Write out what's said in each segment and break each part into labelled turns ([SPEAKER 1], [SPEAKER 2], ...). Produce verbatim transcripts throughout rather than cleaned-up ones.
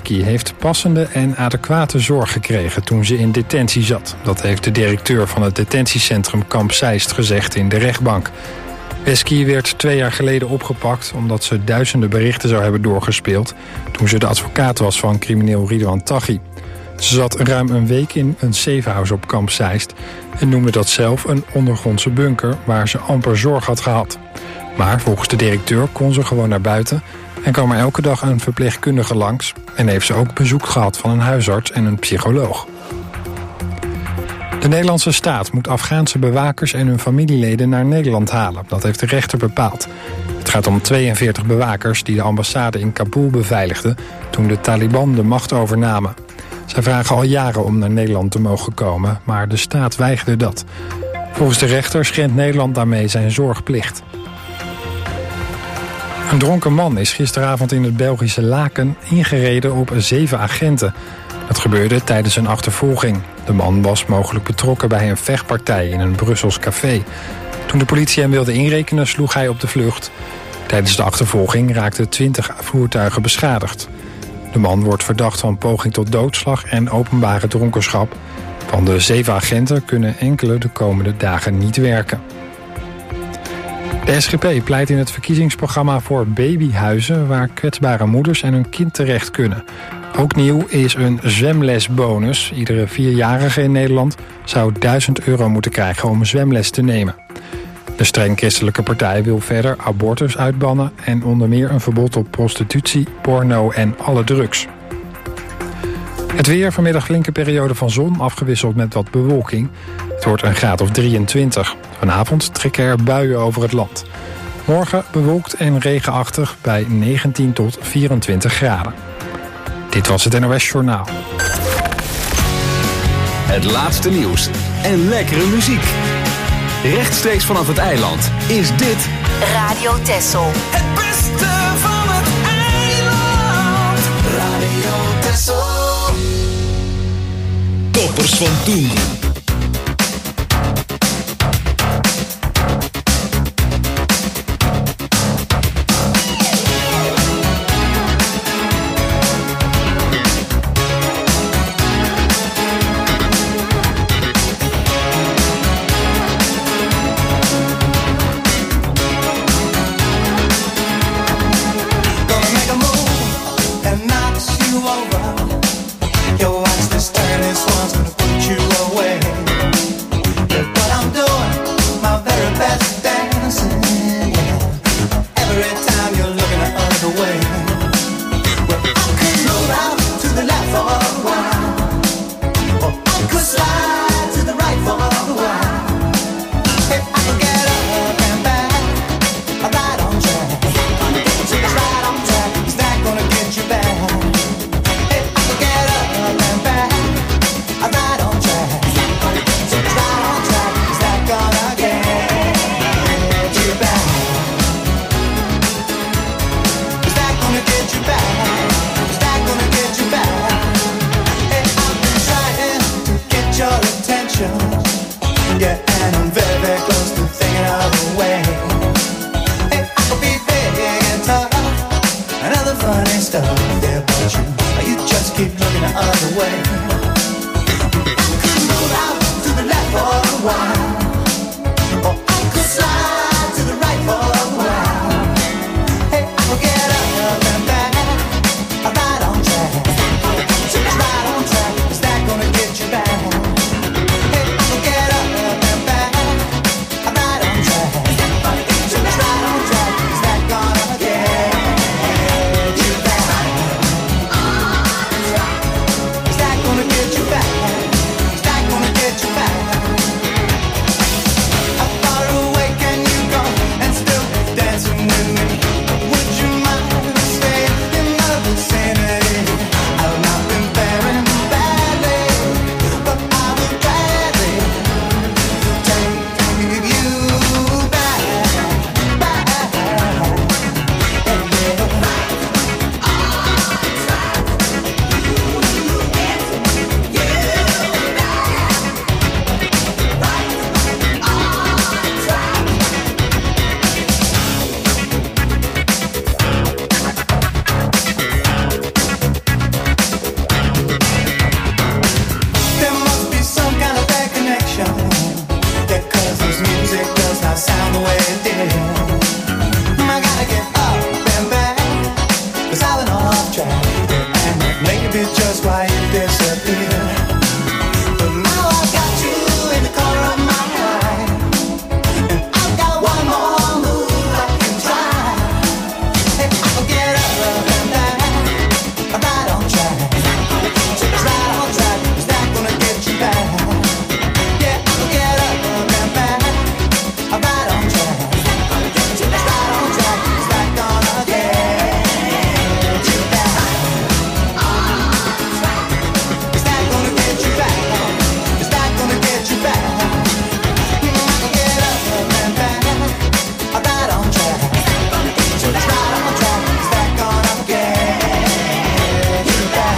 [SPEAKER 1] Wesky heeft passende en adequate zorg gekregen toen ze in detentie zat. Dat heeft de directeur van het detentiecentrum Kamp Zeist gezegd in de rechtbank. Wesky werd twee jaar geleden opgepakt omdat ze duizenden berichten zou hebben doorgespeeld toen ze de advocaat was van crimineel Ridwan Taghi. Ze zat ruim een week in een safehouse op Kamp Zeist en noemde dat zelf een ondergrondse bunker waar ze amper zorg had gehad. Maar volgens de directeur kon ze gewoon naar buiten en kwam er elke dag een verpleegkundige langs en heeft ze ook bezoek gehad van een huisarts en een psycholoog. De Nederlandse staat moet Afghaanse bewakers en hun familieleden naar Nederland halen. Dat heeft de rechter bepaald. Het gaat om tweeënveertig bewakers die de ambassade in Kabul beveiligden toen de Taliban de macht overnamen. Zij vragen al jaren om naar Nederland te mogen komen, maar de staat weigerde dat. Volgens de rechter schendt Nederland daarmee zijn zorgplicht. Een dronken man is gisteravond in het Belgische Laken ingereden op zeven agenten. Dat gebeurde tijdens een achtervolging. De man was mogelijk betrokken bij een vechtpartij in een Brussels café. Toen de politie hem wilde inrekenen, sloeg hij op de vlucht. Tijdens de achtervolging raakten twintig voertuigen beschadigd. De man wordt verdacht van poging tot doodslag en openbare dronkenschap. Van de zeven agenten kunnen enkele de komende dagen niet werken. De S G P pleit in het verkiezingsprogramma voor babyhuizen waar kwetsbare moeders en hun kind terecht kunnen. Ook nieuw is een zwemlesbonus. Iedere vierjarige in Nederland zou duizend euro moeten krijgen om zwemles te nemen. De streng christelijke partij wil verder abortus uitbannen en onder meer een verbod op prostitutie, porno en alle drugs. Het weer, vanmiddag flinke periode van zon, afgewisseld met wat bewolking. Het wordt een graad of drieëntwintig. Vanavond trekken er buien over het land. Morgen bewolkt en regenachtig bij negentien tot vierentwintig graden. Dit was het N O S Journaal.
[SPEAKER 2] Het laatste nieuws en lekkere muziek. Rechtstreeks vanaf het eiland is dit
[SPEAKER 3] Radio Texel.
[SPEAKER 4] Het beste van het eiland. Radio Texel.
[SPEAKER 5] Toppers van toen.
[SPEAKER 4] maybe just why you disappeared. But now I got you in the corner of my mind, and I've got one more move I can try. If I can get up and back, right on track, right on track, is that gonna get you back? Yeah, I can get up and back, right on track, right on track, is that gonna get you back? Is that gonna get you back? Is that gonna get you back? I can get up and back, right on track, right on track, is that gonna get you back?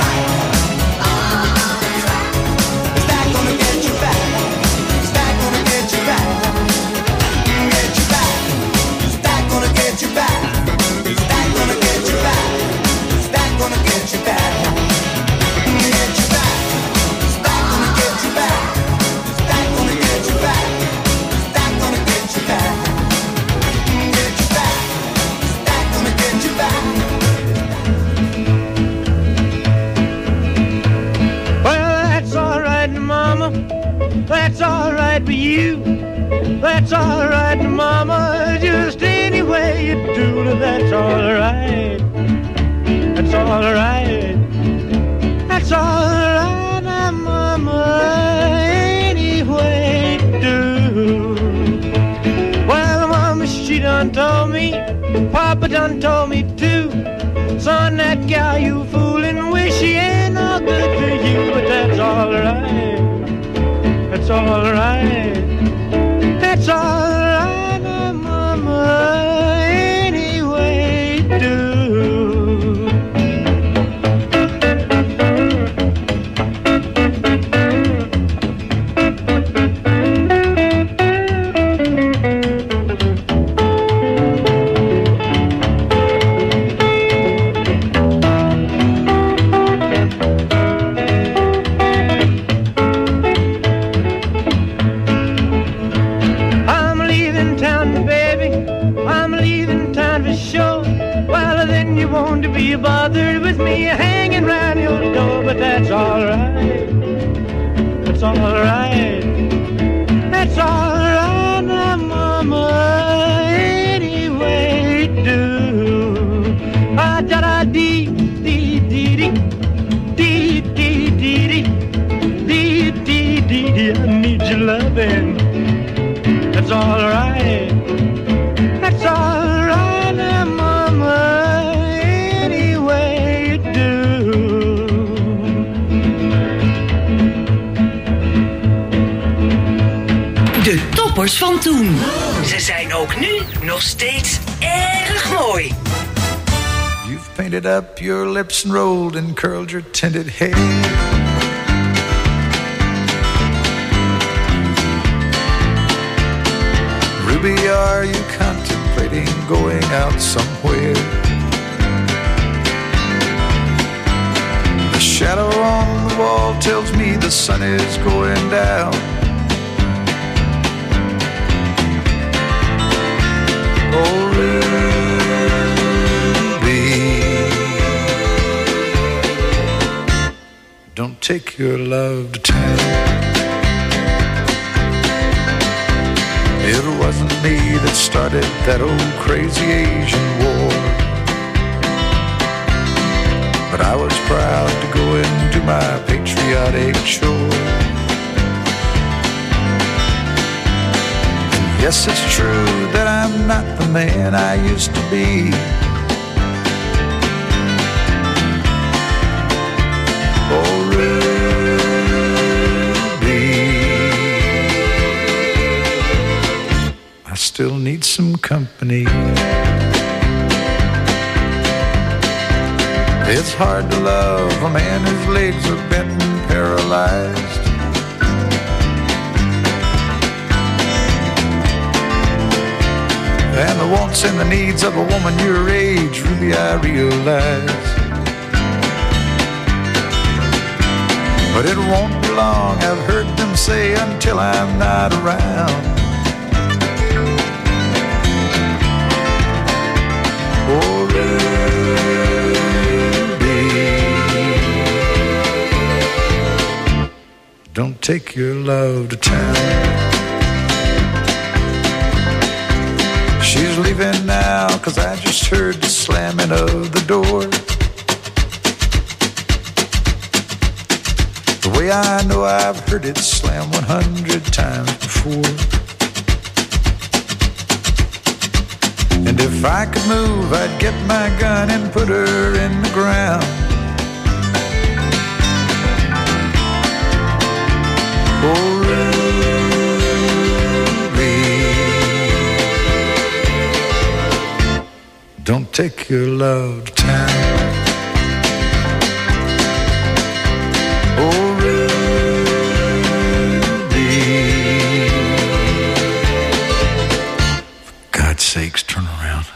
[SPEAKER 4] Is that gonna get you back? Is that gonna get you back? Get you back. Is that gonna get you back? Is that gonna get you back? Is that gonna get you back? Get you back. Is that gonna get you back? Is that gonna get you back? Is that gonna get you back? Get you back. Is that gonna get you back?
[SPEAKER 3] Well, that's all right, Mama. That's all right with you. That's all right, Mama. Just any way you do it, that's all right. That's all right. That's all right, Mama. Any way you do. Well, Mama, she done told me. Papa done told me too. Son, that gal you fooling with, she ain't no good to you, but that's all right. That's all right. That's all right, Mama. Any way you do. I'm leaving town, baby. I'm leaving town for sure. Well, then you won't be bothered with me hanging round your door, but that's all right. That's all right. That's all right, now, Mama. Any way you do. Ah, da da dee dee dee dee dee dee dee dee dee dee dee. I need your loving. That's all right. That's all right, now, Mama. Any way you do.
[SPEAKER 5] De toppers van toen. Ze zijn ook nu nog steeds erg mooi.
[SPEAKER 6] You've painted up your lips and rolled and curled your tinted hair. Ruby, are you contemplating going out somewhere? The shadow on the wall tells me the sun is going down. Oh, Ruby, don't take your love to town. It wasn't me that started that old crazy Asian war, but I was proud to go into my patriotic chore. And yes, it's true that I'm not the man I used to be. Oh, still need some company. It's hard to love a man whose legs are bent and paralyzed. And the wants and the needs of a woman your age, Ruby, I realize. But it won't be long, I've heard them say, until I'm not around. Oh, Ruby, take your love to town. She's leaving now, cause I just heard the slamming of the door. The way I know I've heard it slam one hundred times before. And if I could move, I'd get my gun and put her in the ground. Oh, Ruby, don't take your love to town. Oh, Ruby, for God's sakes, turn around.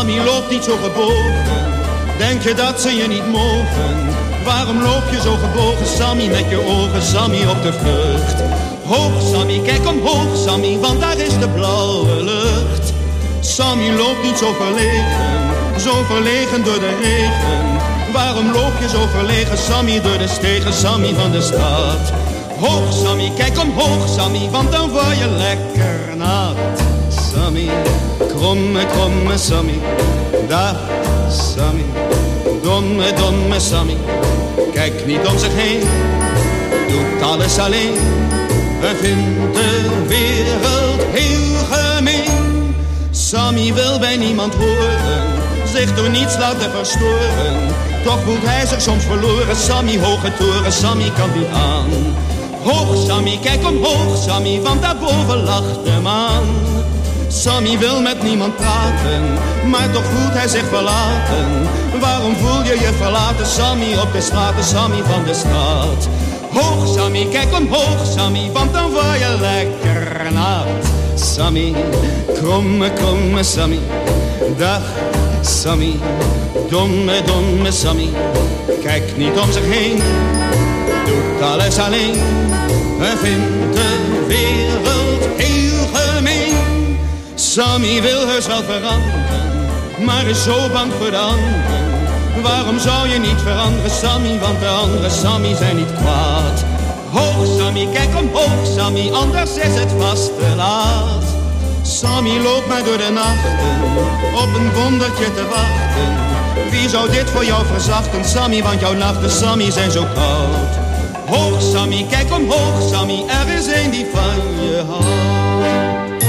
[SPEAKER 7] Sammy loopt niet zo gebogen, denk je dat ze je niet mogen? Waarom loop je zo gebogen, Sammy, met je ogen, Sammy, op de vlucht? Hoog, Sammy, kijk omhoog, Sammy, want daar is de blauwe lucht. Sammy loopt niet zo verlegen, zo verlegen door de regen. Waarom loop je zo verlegen, Sammy, door de stegen, Sammy, van de stad? Hoog, Sammy, kijk omhoog, Sammy, want dan word je lekker nat. Sammy, kromme, kromme Sammy, dag Sammy. Domme, domme Sammy, kijk niet om zich heen, doet alles alleen. En vindt de wereld heel gemeen. Sammy wil bij niemand horen, zich door niets laten verstoren. Toch voelt hij zich soms verloren, Sammy, hoge toren, Sammy kan niet aan. Hoog, Sammy, kijk omhoog, Sammy, want daarboven lacht de maan. Sammy wil met niemand praten, maar toch voelt hij zich verlaten. Waarom voel je je verlaten, Sammy, op de straten, Sammy van de stad? Hoog, Sammy, kijk omhoog, Sammy, want dan word je lekker nat. Sammy, kromme, kromme Sammy, dag Sammy. Domme, domme Sammy, kijk niet om zich heen, doet alles alleen. En vindt de wereld heel gemeen. Sammy wil heus wel veranderen, maar is zo bang voor de anderen. Waarom zou je niet veranderen, Sammy, want de andere Sammy zijn niet kwaad. Hoog, Sammy, kijk omhoog, Sammy, anders is het vast te laat. Sammy loopt maar door de nachten, op een wondertje te wachten. Wie zou dit voor jou verzachten, Sammy, want jouw nachten, Sammy, zijn zo koud. Hoog, Sammy, kijk omhoog, Sammy, er is een die van je houdt.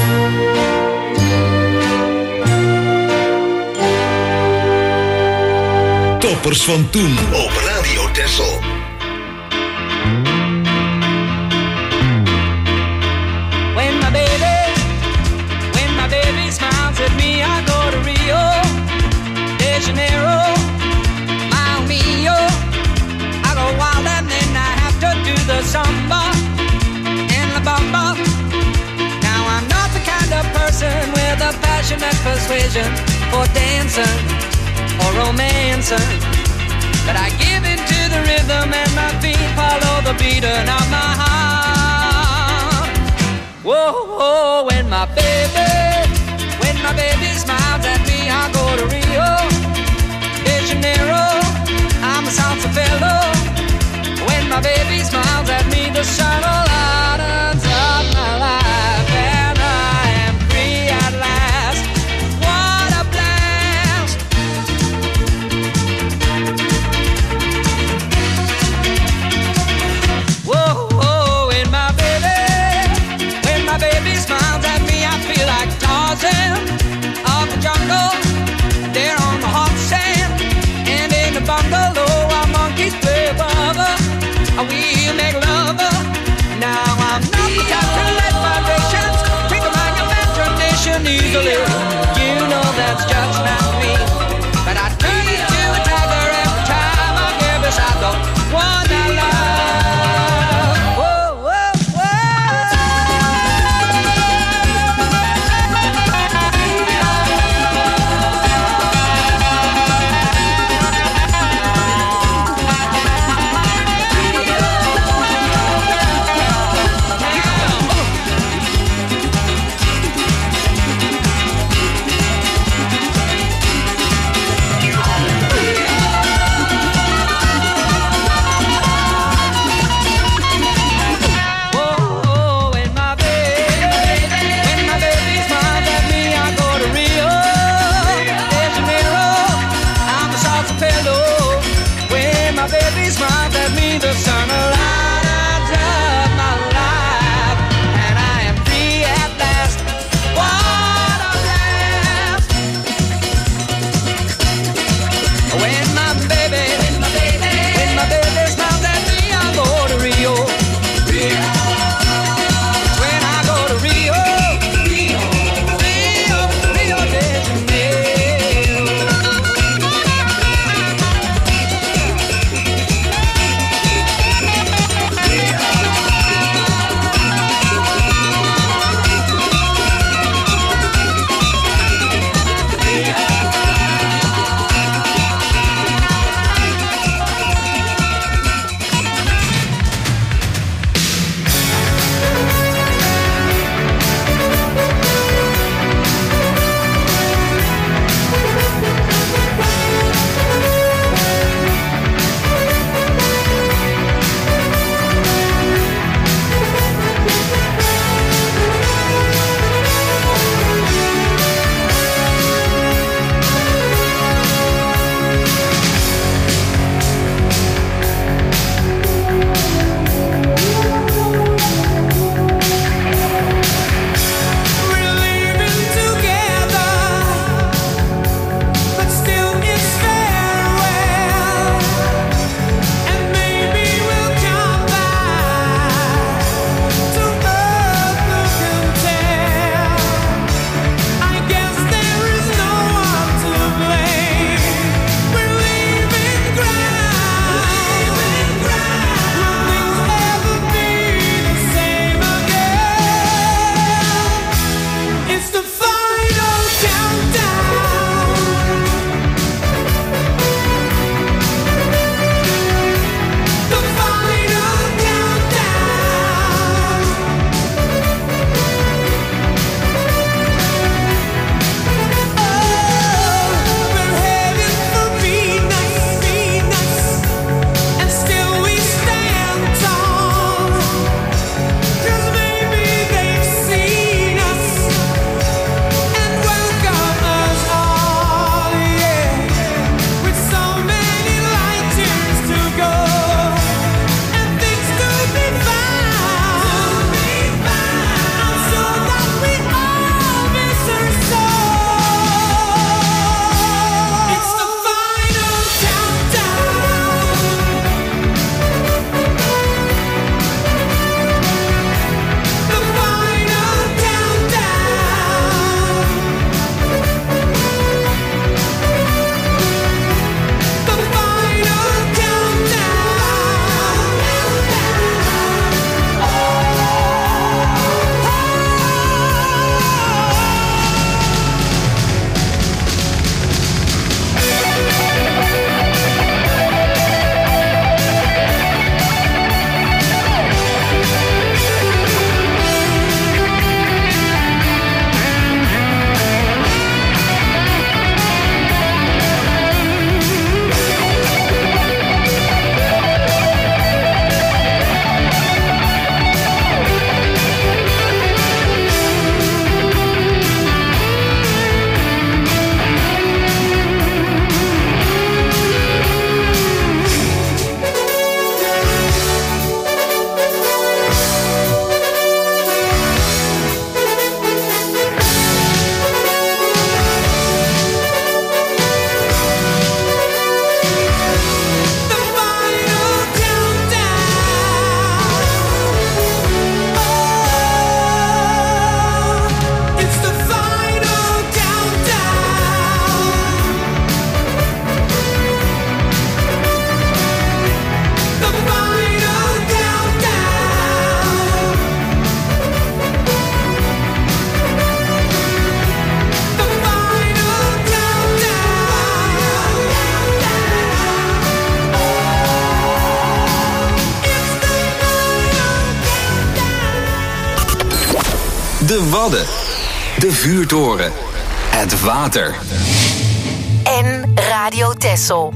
[SPEAKER 8] Toppers van toen op Radio Texel.
[SPEAKER 9] When my baby, when my baby smiles at me, I go to Rio de Janeiro, Mile Mio. I go wild and then I have to do the samba and la bamba. Now I'm not the kind of person with a passionate persuasion for dancing or romancing, but I give in to the rhythm and my feet follow the beating of my heart. Whoa, whoa, when my baby, when my baby smiles at me, I go to Rio de Janeiro, I'm a salsa fellow. When my baby smiles at me, the sun lightens up my life and I am free at last. What a blast! Whoa, whoa, when my baby, when my baby smiles at me, I feel like Tarzan of the jungle. There on the hot sand and in the bungalow, our monkeys play bugger. We make love. Now I'm not the type to let vibrations tickle my imagination easily. You know that's just not me. But I turn into a tiger every time I get beside the one I love. Whoa, whoa,
[SPEAKER 2] De Wadden. De Vuurtoren. Het water.
[SPEAKER 5] En Radio Texel.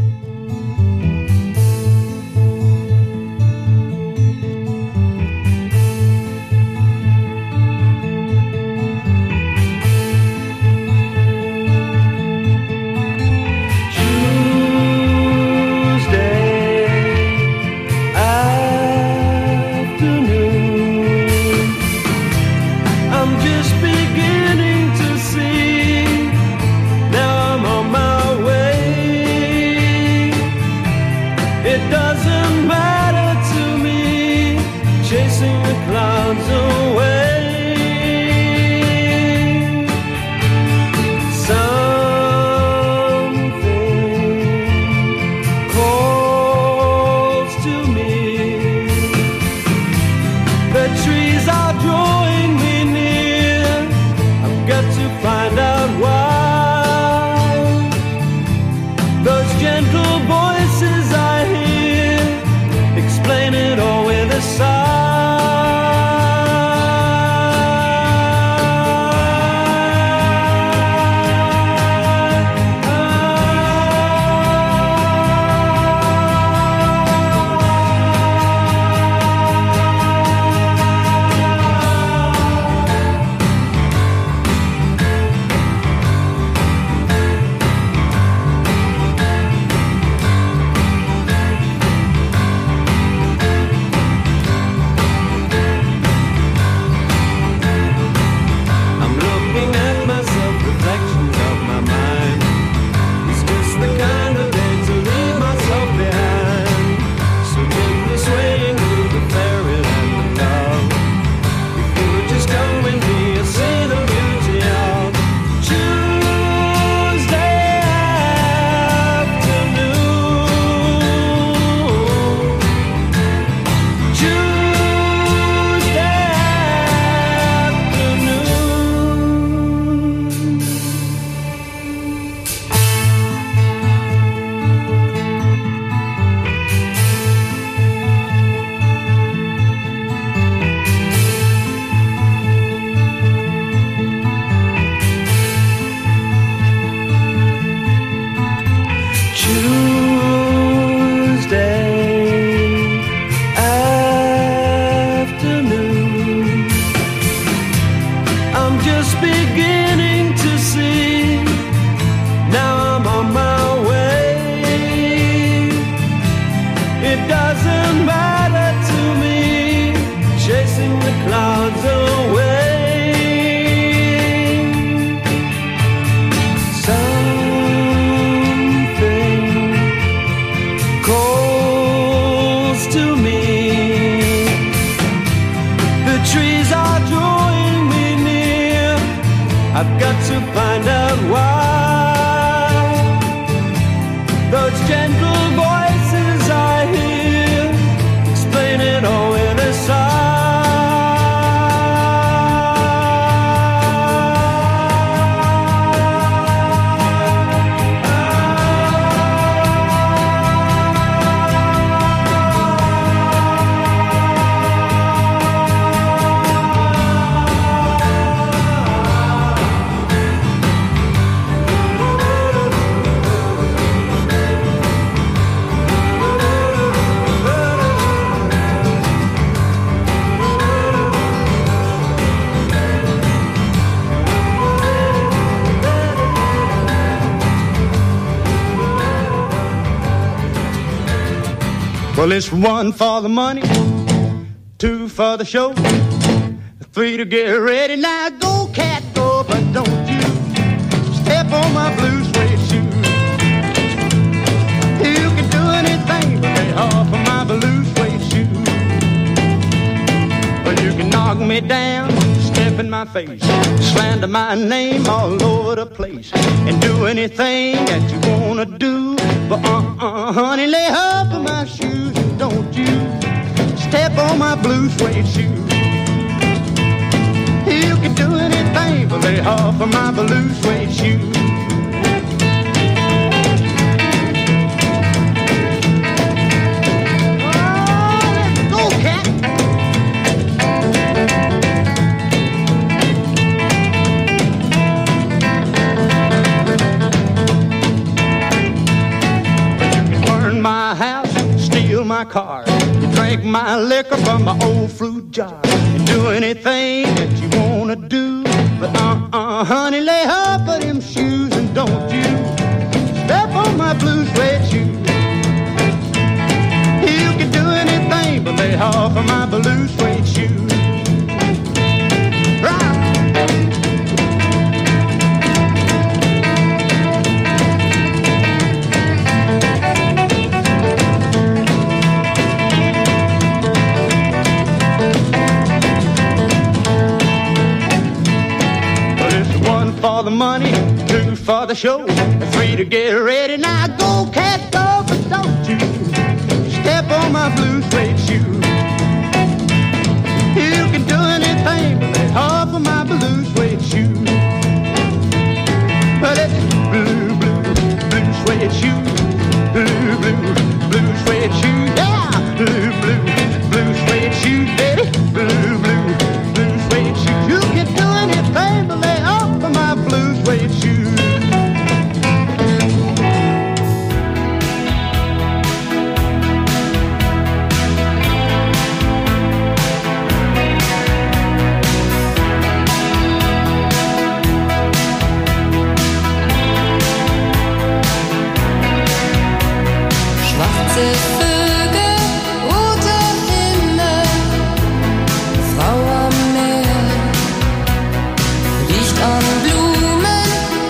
[SPEAKER 7] Well, it's one for the money, two for the show, three to get ready. Now go, cat, go, but don't you step on my blue suede shoe. You can do anything but lay off of my blue suede shoe. Well, you can knock me down, step in my face, slander my name all over the place, and do anything that you wanna do. But uh-uh, honey, lay off of my shoes, don't you step on my blue suede shoe. You can do anything but lay off of my blue suede shoe. Oh, let's go, cat. car. You drink my liquor from my old fruit jar. You do anything that you wanna do. But uh-uh, honey, lay off of them shoes and don't you step on my blue suede shoes. You can do anything but lay off of my blue suede shoes. Right. For the money, two for the show, three to get ready. Now go, cat, go, but don't you step on my blue suede shoe. You can do anything but lay off of my blue suede shoe. But it's blue, blue, blue suede shoe. Blue, blue, blue suede shoe. Yeah, blue, blue, blue suede shoe, baby. Blue, blue, blue suede shoe. You can do anything but lay off of my blue suede shoes.
[SPEAKER 10] Schwarze Vögel, roter Himmel, Frau am Meer, Licht an Blumen,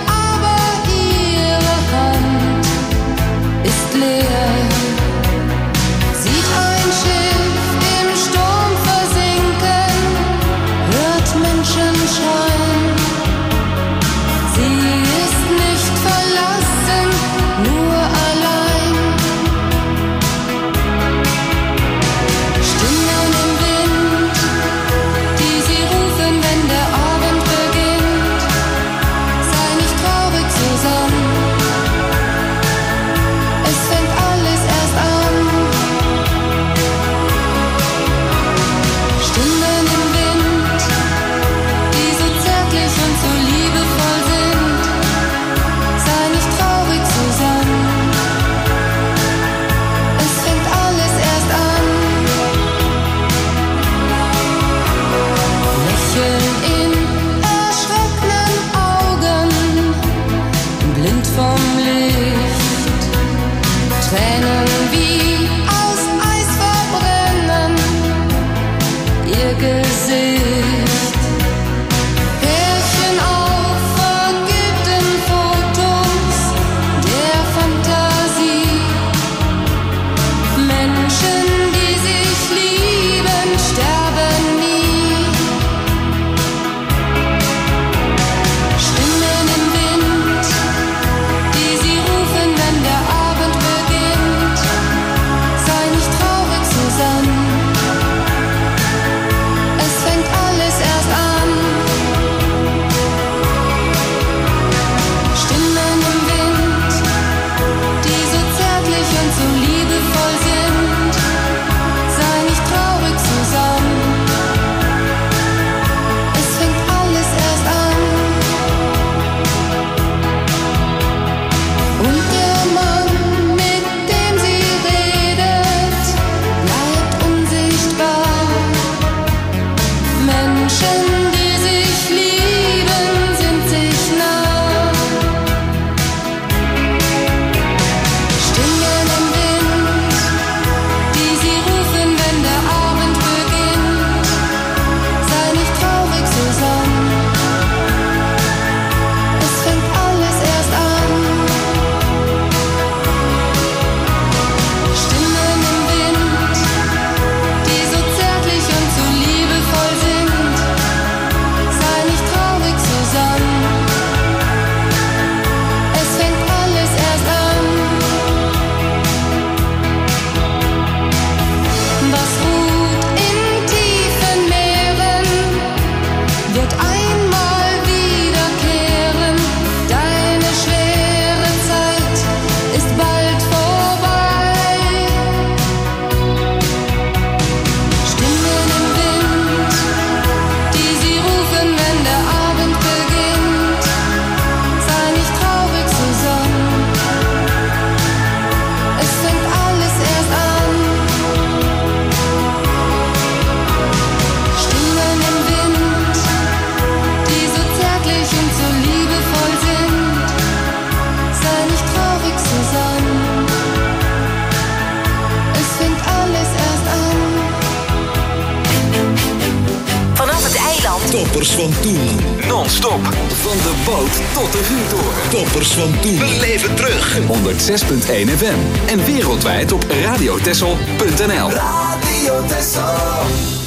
[SPEAKER 8] toppers van toen.
[SPEAKER 2] Non-stop. Van de boot tot de vuurtoren.
[SPEAKER 8] Toppers van toen. Beleef het terug.
[SPEAKER 2] honderd zes komma één F M. En wereldwijd op radiotessel punt n l.
[SPEAKER 4] Radio Tessel.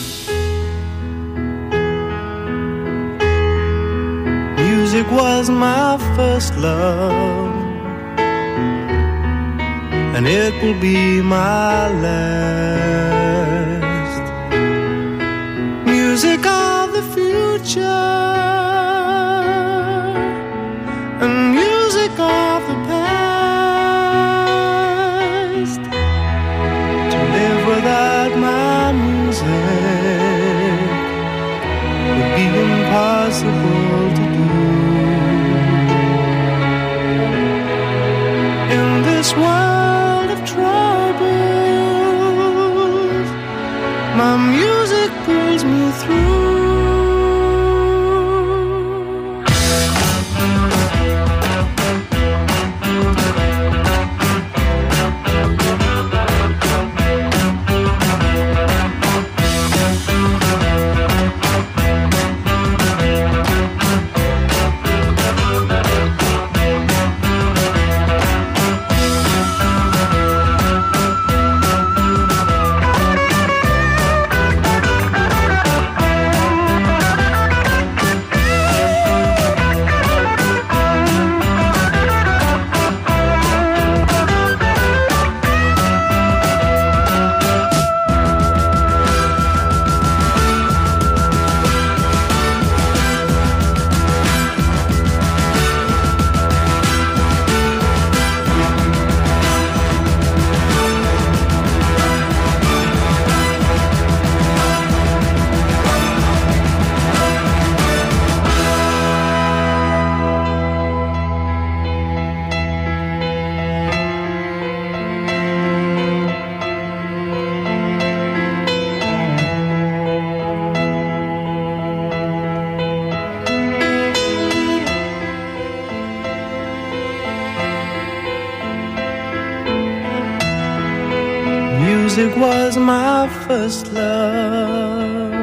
[SPEAKER 3] Music was my first love, and it will be my last. Music of the future, and music of the past. To live without my music would be impossible to do. In this world of troubles, my music pulls me through. Music was my first love,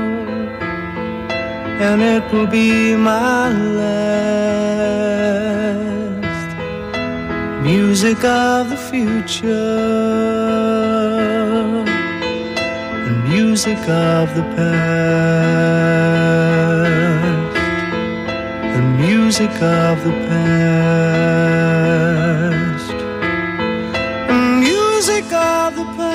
[SPEAKER 3] and it will be my last. Music of the future, and music of the past, and music of the past, and music of the past.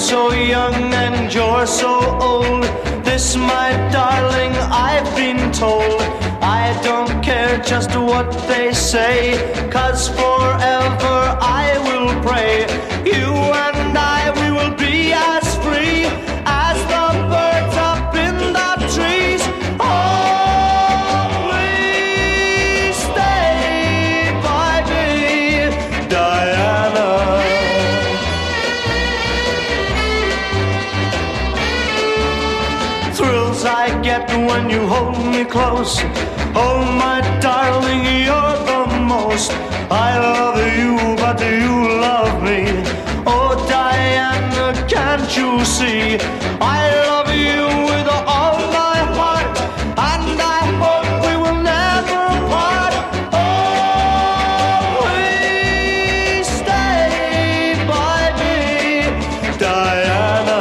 [SPEAKER 3] so young and you're so old. This, my darling, I've been told. I don't care just what they say, 'cause forever I will pray. You and I, we will be as free as the birds up in the trees. Oh, please stay by me, Diana. Thrills I get when you hold me close. Oh, my darling, you're the most. I love you, but do you love me? Oh, Diana, can't you see? I love you with all my heart, and I hope we will never part. Oh, please stay by me, Diana.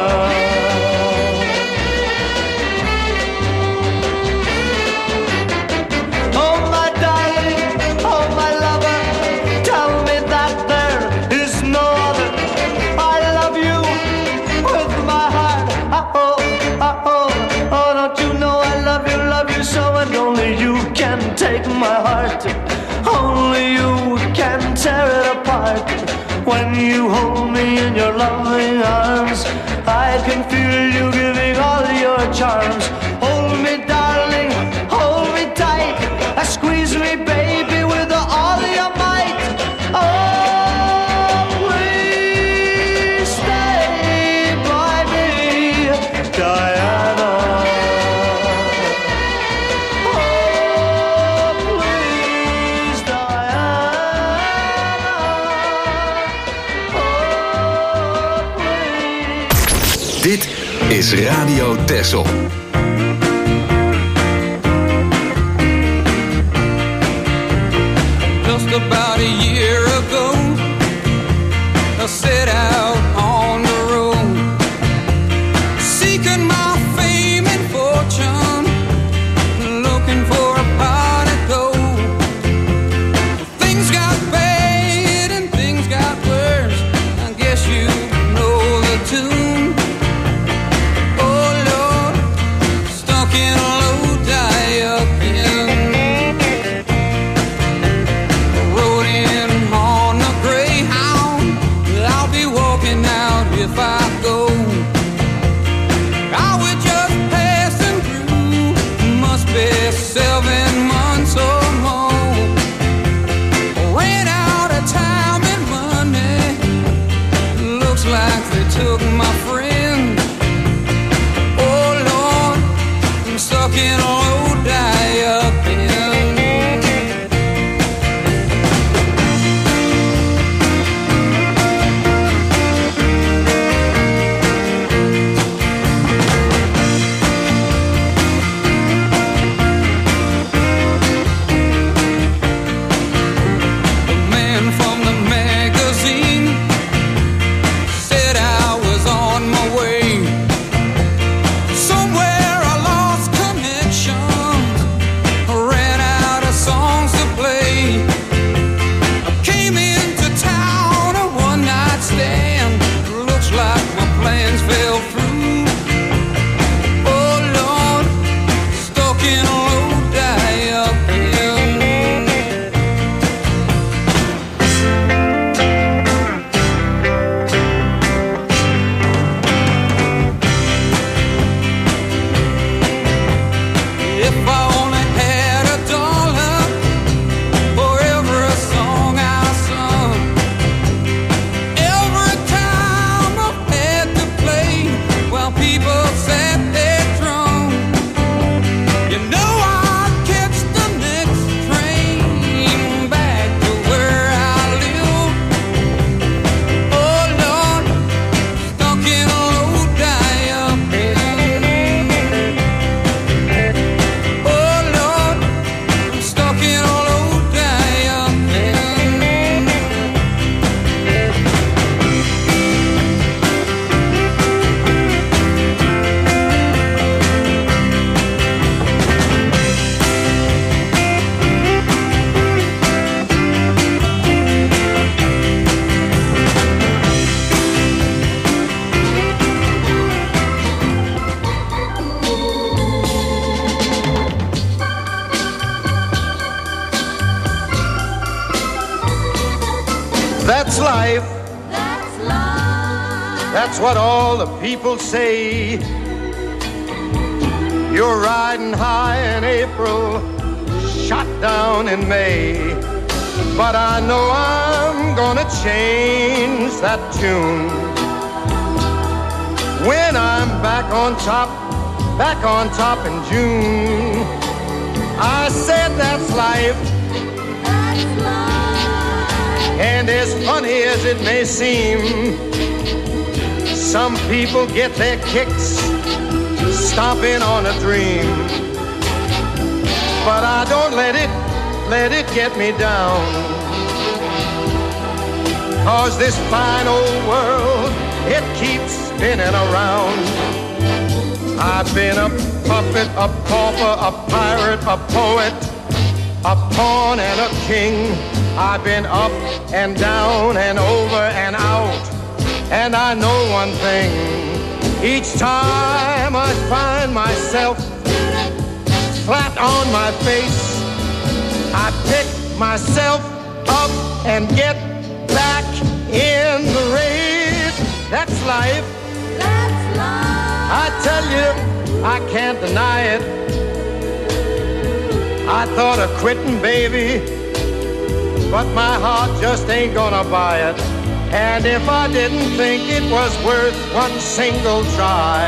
[SPEAKER 3] Take my heart, only you can tear it apart. When you hold me in your loving arms, I can feel you giving all your charms. Hold me, darling, hold me tight, squeeze me, baby, with all your might. Oh, please stay by me, Diana.
[SPEAKER 2] Dit is Radio Texel.
[SPEAKER 11] Just about a year ago, I set out on the road, seeking my fame and fortune, looking for a pot of gold. Things got bad and things got worse, I guess you know the tune. Road in
[SPEAKER 3] That's life. That's life. That's what all the people say. You're riding high in April, shot down in May. But I know I'm gonna change that tune when I'm back on top, back on top in June. I said that's life. That's life. And as funny as it may seem, some people get their kicks stomping on a dream. But I don't let it, let it get me down. 'Cause this fine old world, it keeps spinning around. I've been a puppet, a pauper, a pirate, a poet, a pawn and a king. I've been up and down and over and out. And I know one thing, each time I find myself flat on my face, I pick myself up and get back in the race. That's life. That's life. I tell you, I can't deny it. I thought of quitting, baby, but my heart just ain't gonna buy it. And if I didn't think it was worth one single try,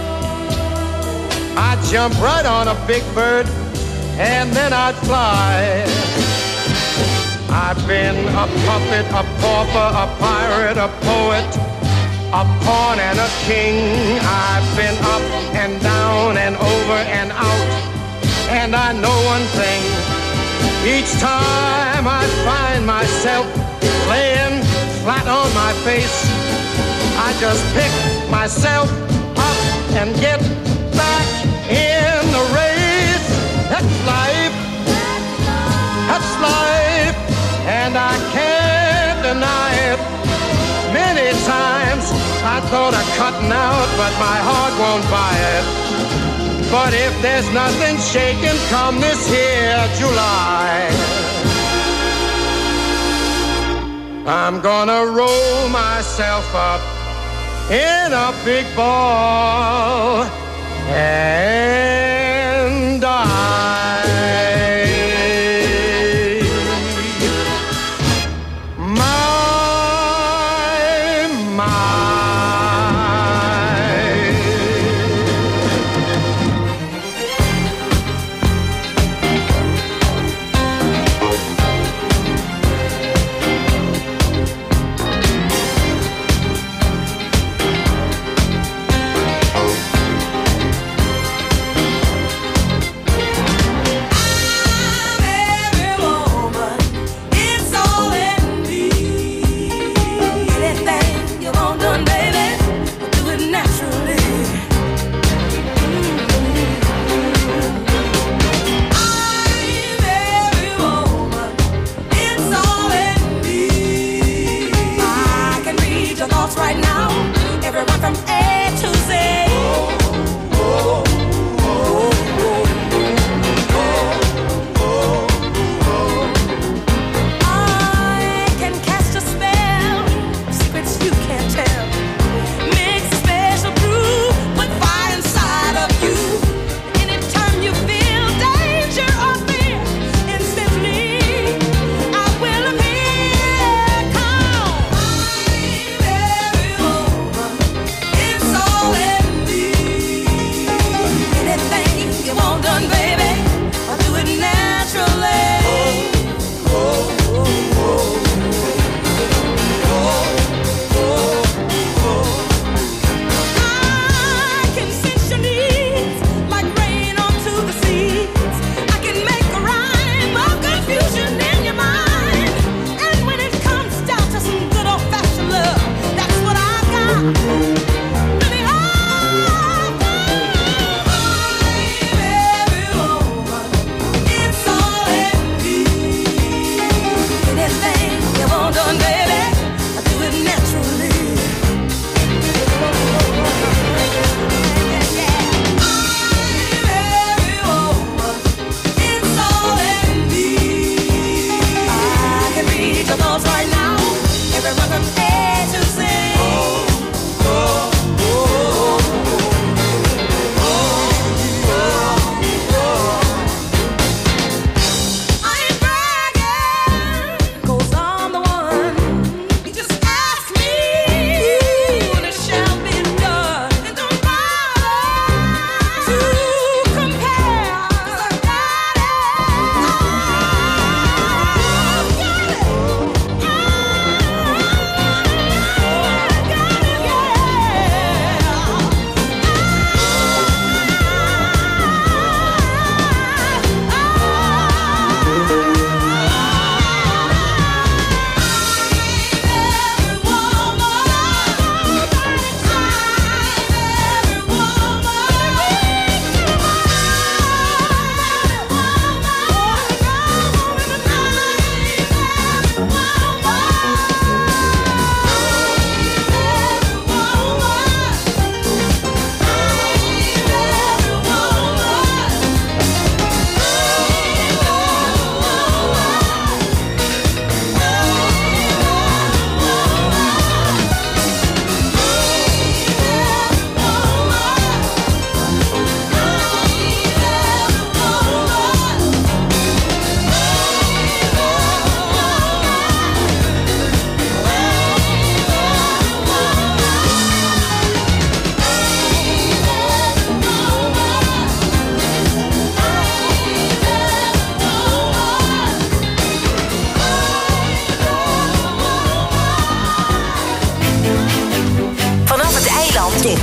[SPEAKER 3] I'd jump right on a big bird and then I'd fly. I've been a puppet, a pauper, a pirate, a poet, a pawn and a king. I've been up and down and over and out. And I know one thing, each time I find myself laying flat on my face, I just pick myself up and get back in the race. That's life. That's life. And I can't deny it. Many times I thought of cutting out, but my heart won't buy it. But if there's nothing shaking come this here July, I'm gonna roll myself up in a big ball and die.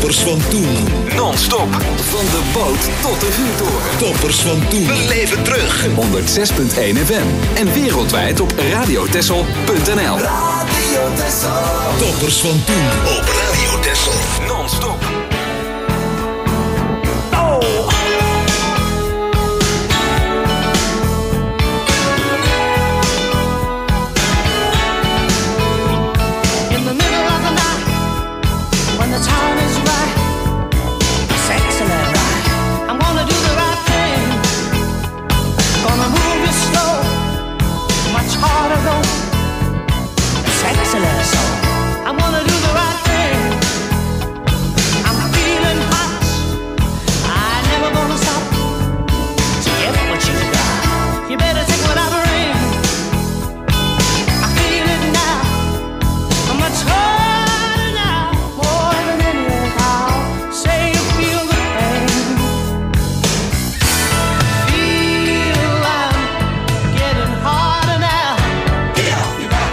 [SPEAKER 8] Toppers van toen.
[SPEAKER 2] Non-stop. Van de boot tot de vuurtoren.
[SPEAKER 8] Toppers van toen. We leven terug.
[SPEAKER 2] honderd zes komma één F M. En wereldwijd op radiotessel punt n l.
[SPEAKER 4] Radio Tessel.
[SPEAKER 8] Toppers van toen. Op Radio Tessel.
[SPEAKER 2] Non-stop.
[SPEAKER 3] I'm gonna do the right thing. I'm feeling hot. I never gonna stop to get what you got. You better take what I bring. I feel it now. I'm much harder now, more than anyhow. Say you feel the pain. Feel I'm getting harder now. Get up, you got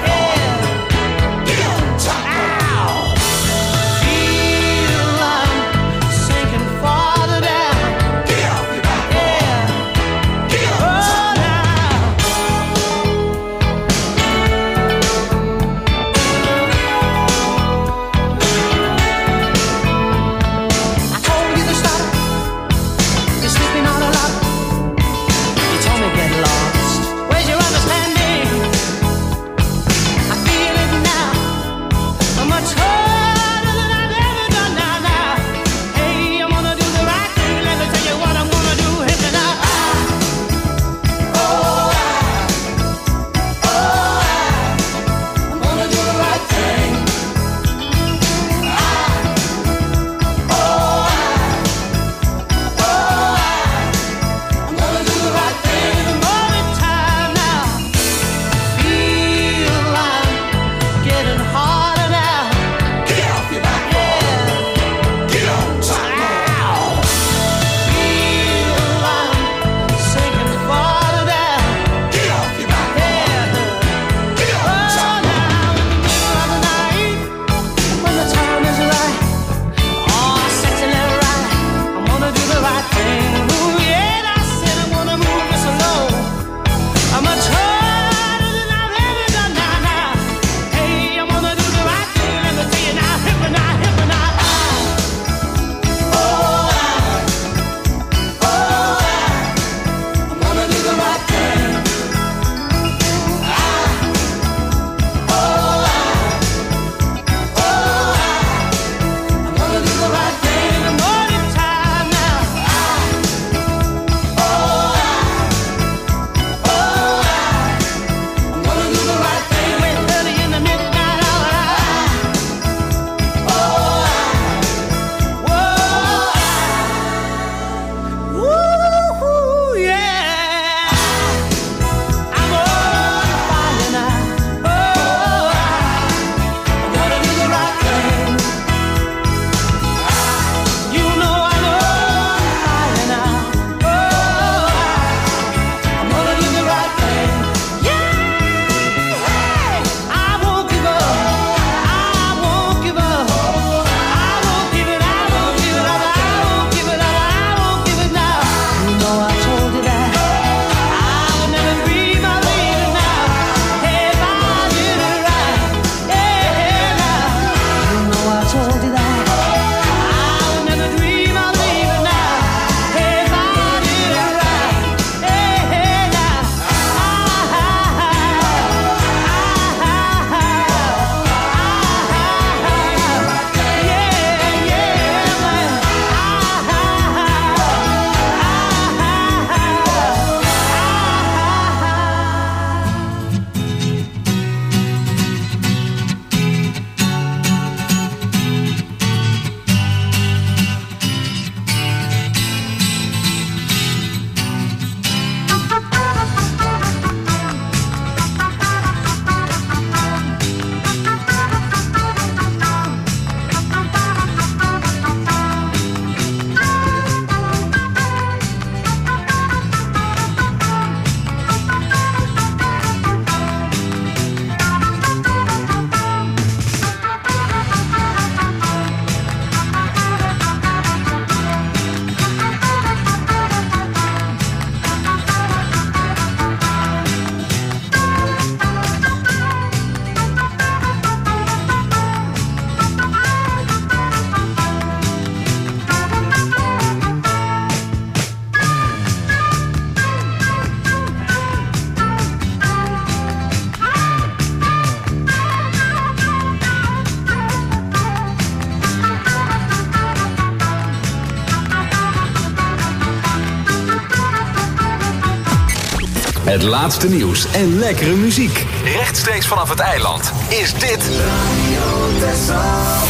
[SPEAKER 2] Het laatste nieuws en lekkere muziek. Rechtstreeks vanaf het eiland is dit Radio Texel.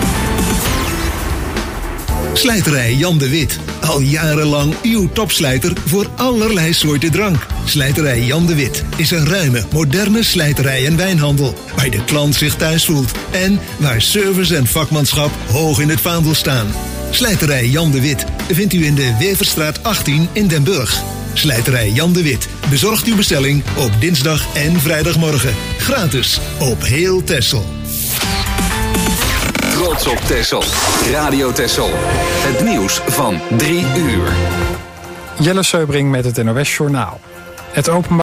[SPEAKER 8] Slijterij Jan de Wit. Al jarenlang uw topslijter voor allerlei soorten drank. Slijterij Jan de Wit is een ruime, moderne slijterij en wijnhandel. Waar de klant zich thuis voelt. En waar service en vakmanschap hoog in het vaandel staan. Slijterij Jan de Wit vindt u in de Weverstraat achttien in Den Burg. Slijterij Jan de Wit bezorgt uw bestelling op dinsdag en vrijdagmorgen. Gratis op heel Texel.
[SPEAKER 2] Trots op Texel. Radio Texel. Het nieuws van drie uur.
[SPEAKER 1] Jelle Seubring met het N O S Journaal. Het openbaar